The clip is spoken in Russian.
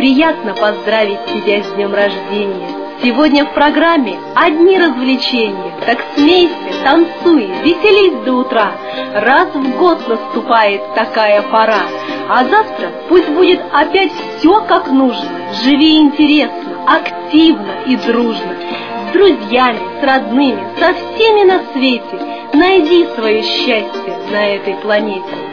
приятно поздравить тебя с днем рождения. Сегодня в программе одни развлечения. Так смейся, танцуй, веселись до утра. Раз в год наступает такая пора. А завтра пусть будет опять все как нужно. Живи интересно, активно и дружно. С друзьями, с родными, со всеми на свете. Найди свое счастье на этой планете.